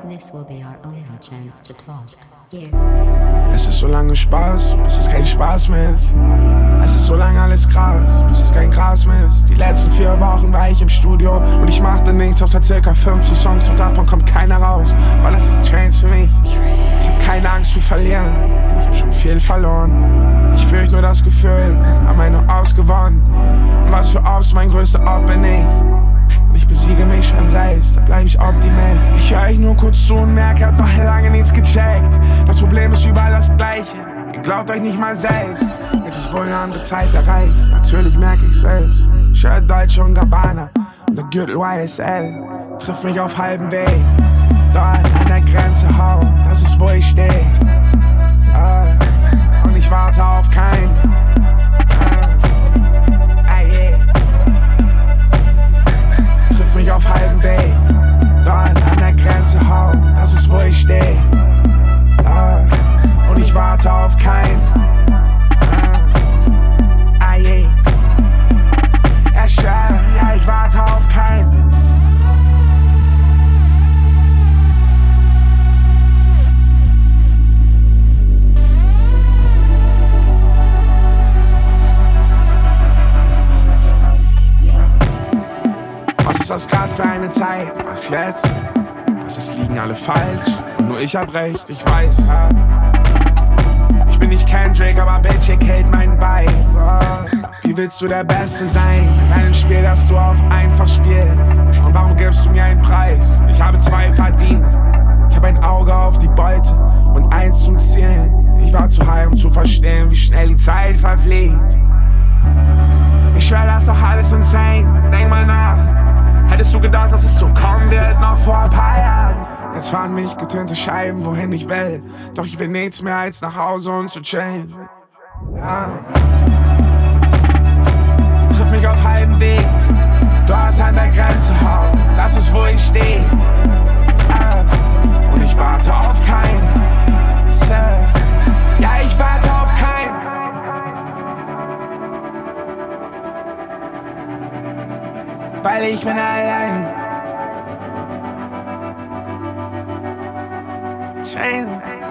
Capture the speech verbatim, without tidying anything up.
This will be our only chance to talk. Here. Es ist so lange Spaß, bis es kein Spaß mehr ist. Es ist so lange alles Gras, bis es kein Gras mehr ist. Die letzten vier Wochen war ich im Studio und ich machte nichts außer circa fünfzig Songs und davon kommt keiner raus, weil das ist Trance für mich. Ich hab keine Angst zu verlieren, ich hab schon viel verloren. Ich fürchte nur das Gefühl, hab meine Ops gewonnen. Und was für Ops, mein größter Op bin ich. Und ich besiege mich schon selbst, da bleib ich Optimist. Ich höre euch nur kurz zu und merke, hab noch lange nichts gecheckt. Das Problem ist überall das Gleiche, ihr glaubt euch nicht mal selbst. Jetzt ist wohl eine andere Zeit erreicht, natürlich merke ich selbst. Shirt Deutsche und Gabbana und der Gürtel Y S L trifft mich auf halbem Weg. Dort an der Grenze, hau, das ist wo ich steh. Ah, und ich warte auf keinen. Mich auf halbem Weg, dort an der Grenze, hau, das ist wo ich steh. Ah, und ich warte auf keinen. Ah, ah yeah. Ja, schwör, ja, ich warte auf keinen. Was ist das grad für eine Zeit? Was jetzt? Was ist, liegen alle falsch? Und nur ich hab recht, ich weiß. Ja. Ich bin nicht Kendrick, aber Bitch, ich hält mein Vibe. Oh. Wie willst du der Beste sein in einem Spiel, das du auf einfach spielst? Und warum gibst du mir einen Preis? Ich habe zwei verdient. Ich hab ein Auge auf die Beute und eins zum Ziel. Ich war zu high, um zu verstehen, wie schnell die Zeit verfliegt. Ich schwör, das ist doch alles insane. Denk mal nach. Hättest du gedacht, dass es so kommen wird, noch vor ein paar Jahren? Jetzt fahren mich getönte Scheiben, wohin ich will. Doch ich will nichts mehr als nach Hause und zu chillen. Ja. Triff mich auf halbem Weg, dort an der Grenze, hau, das ist wo ich steh. Ja. Und ich warte auf keinen. Ja, ich warte auf keinen. Weil ich bin allein. Chain.